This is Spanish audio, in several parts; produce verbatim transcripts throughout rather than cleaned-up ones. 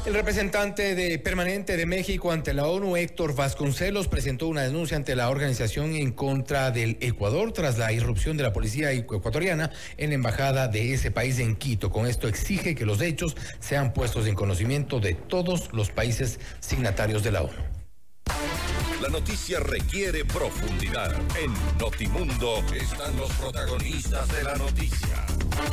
El representante de permanente de México ante la ONU, Héctor Vasconcelos, presentó una denuncia ante la organización en contra del Ecuador tras la irrupción de la policía ecuatoriana en la embajada de ese país en Quito. Con esto exige que los hechos sean puestos en conocimiento de todos los países signatarios de la ONU. La noticia requiere profundidad. En Notimundo están los protagonistas de la noticia.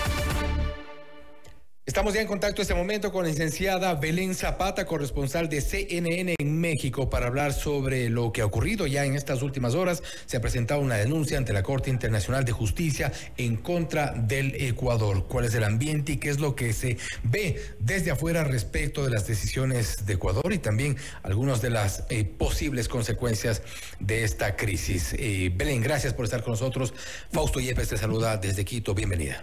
Estamos ya en contacto en este momento con la licenciada Belén Zapata, corresponsal de C N N en México, para hablar sobre lo que ha ocurrido ya en estas últimas horas. Se ha presentado una denuncia ante la Corte Internacional de Justicia en contra del Ecuador. ¿Cuál es el ambiente y qué es lo que se ve desde afuera respecto de las decisiones de Ecuador y también algunas de las eh, posibles consecuencias de esta crisis? Eh, Belén, gracias por estar con nosotros. Fausto Yepes te saluda desde Quito. Bienvenida.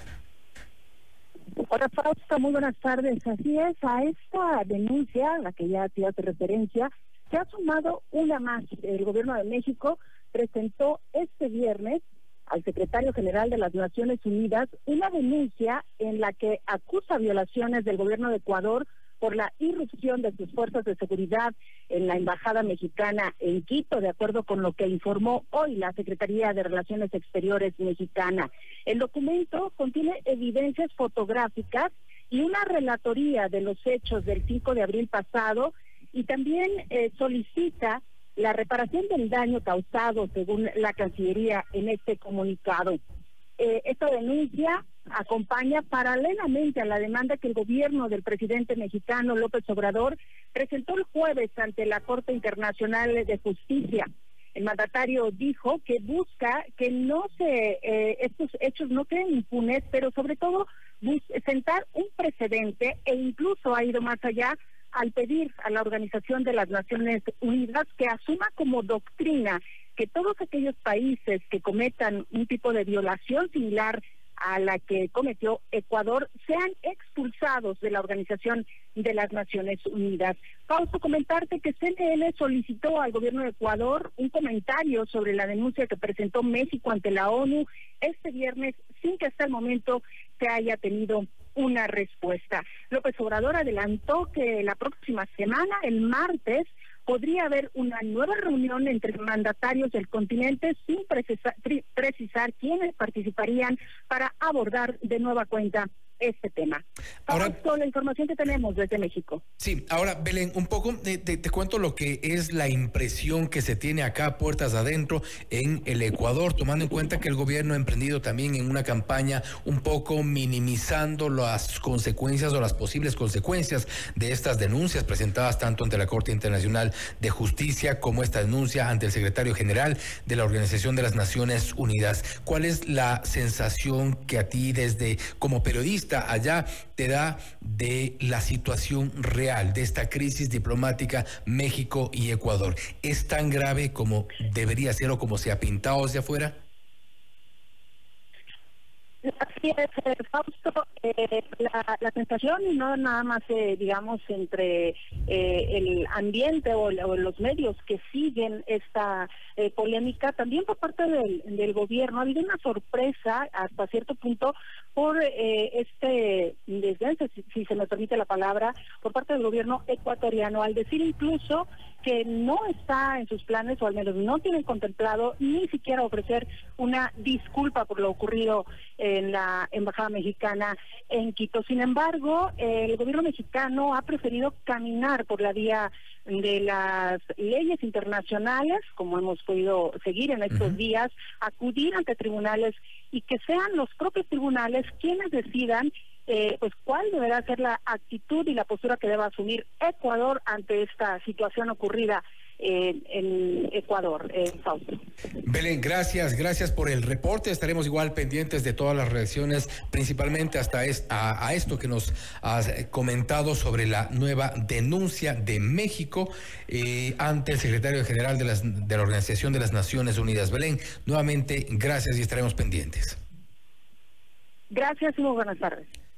Hola Fausto, muy buenas tardes. Así es, a esta denuncia, a la que ya te hace referencia, se ha sumado una más. El gobierno de México presentó este viernes al secretario general de las Naciones Unidas una denuncia en la que acusa violaciones del gobierno de Ecuador por la irrupción de sus fuerzas de seguridad en la embajada mexicana en Quito, de acuerdo con lo que informó hoy la Secretaría de Relaciones Exteriores mexicana. El documento contiene evidencias fotográficas y una relatoría de los hechos del cinco de abril pasado y también eh, solicita la reparación del daño causado, según la Cancillería en este comunicado. Eh, esta denuncia acompaña paralelamente a la demanda que el gobierno del presidente mexicano López Obrador presentó el jueves ante la Corte Internacional de Justicia. El mandatario dijo que busca que no se eh, estos hechos no queden impunes, pero sobre todo sentar un precedente, e incluso ha ido más allá al pedir a la Organización de las Naciones Unidas que asuma como doctrina que todos aquellos países que cometan un tipo de violación similar a la que cometió Ecuador sean expulsados de la Organización de las Naciones Unidas. Fausto, comentarte que C N N solicitó al gobierno de Ecuador un comentario sobre la denuncia que presentó México ante la ONU este viernes, sin que hasta el momento se haya tenido una respuesta. López Obrador adelantó que la próxima semana, el martes, podría haber una nueva reunión entre mandatarios del continente sin precisar, precisar quiénes participarían para abordar de nueva cuenta este tema. Ahora, con la información que tenemos desde México. Sí, ahora Belén, un poco te, te, te cuento lo que es la impresión que se tiene acá puertas adentro en el Ecuador, tomando en cuenta que el gobierno ha emprendido también en una campaña un poco minimizando las consecuencias o las posibles consecuencias de estas denuncias presentadas tanto ante la Corte Internacional de Justicia como esta denuncia ante el secretario general de la Organización de las Naciones Unidas. ¿Cuál es la sensación que a ti desde como periodista allá te da de la situación real de esta crisis diplomática México y Ecuador? ¿Es tan grave como debería ser o como se ha pintado hacia afuera? Así es, eh, Fausto, eh, la, la sensación, y no nada más, eh, digamos, entre eh, el ambiente o, o los medios que siguen esta eh, polémica, también por parte del, del gobierno ha habido una sorpresa hasta cierto punto por eh, este desdén, si, si se me permite la palabra, por parte del gobierno ecuatoriano, al decir incluso que no está en sus planes, o al menos no tienen contemplado ni siquiera ofrecer una disculpa por lo ocurrido en la embajada mexicana en Quito. Sin embargo, el gobierno mexicano ha preferido caminar por la vía de las leyes internacionales, como hemos podido seguir en estos uh-huh. días, acudir ante tribunales y que sean los propios tribunales quienes decidan Eh, pues cuál deberá ser la actitud y la postura que deba asumir Ecuador ante esta situación ocurrida eh, en Ecuador, eh, Fausto. Belén, gracias, gracias por el reporte. Estaremos igual pendientes de todas las reacciones, principalmente hasta es, a, a esto que nos has comentado sobre la nueva denuncia de México eh, ante el secretario general de, las, de la Organización de las Naciones Unidas. Belén, nuevamente gracias y estaremos pendientes. Gracias y muy buenas tardes.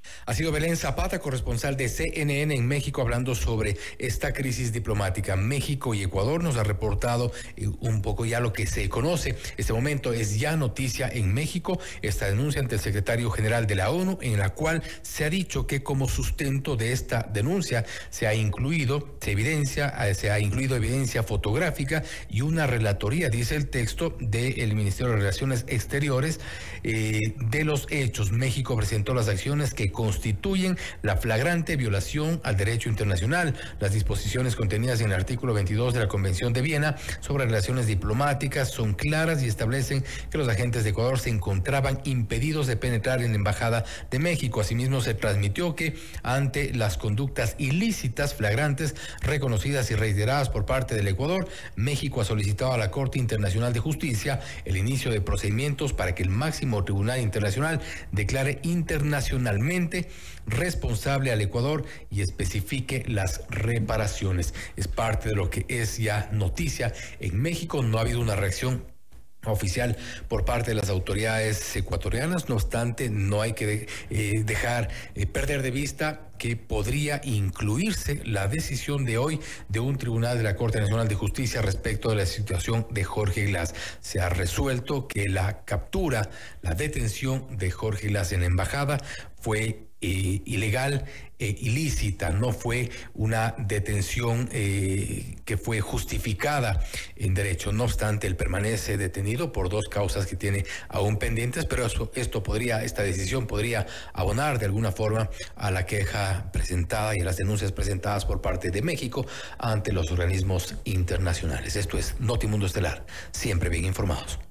Ha sido Belén Zapata, corresponsal de C N N en México, hablando sobre esta crisis diplomática. México y Ecuador nos ha reportado eh, un poco ya lo que se conoce. Este momento es ya noticia en México, esta denuncia ante el secretario general de la ONU, en la cual se ha dicho que como sustento de esta denuncia se ha incluido, se evidencia, eh, se ha incluido evidencia fotográfica y una relatoría, dice el texto del Ministerio de Relaciones Exteriores, eh, de los hechos. México presentó las acciones que constituyen la flagrante violación al derecho internacional. Las disposiciones contenidas en el artículo veintidós de la Convención de Viena sobre relaciones diplomáticas son claras y establecen que los agentes de Ecuador se encontraban impedidos de penetrar en la Embajada de México. Asimismo, se transmitió que ante las conductas ilícitas flagrantes reconocidas y reiteradas por parte del Ecuador, México ha solicitado a la Corte Internacional de Justicia el inicio de procedimientos para que el máximo Tribunal Internacional declare internacionalmente responsable al Ecuador y especifique las reparaciones. Es parte de lo que es ya noticia en México. No ha habido una reacción oficial por parte de las autoridades ecuatorianas. No obstante, no hay que de, eh, dejar eh, perder de vista que podría incluirse la decisión de hoy de un tribunal de la Corte Nacional de Justicia respecto de la situación de Jorge Glass. Se ha resuelto que la captura, la detención de Jorge Glass en la embajada fue eh, ilegal e ilícita, no fue una detención eh, que fue justificada en derecho. No obstante, él permanece detenido por dos causas que tiene aún pendientes, pero eso, esto podría, esta decisión podría abonar de alguna forma a la queja presentada y a las denuncias presentadas por parte de México ante los organismos internacionales. Esto es Notimundo Estelar, siempre bien informados.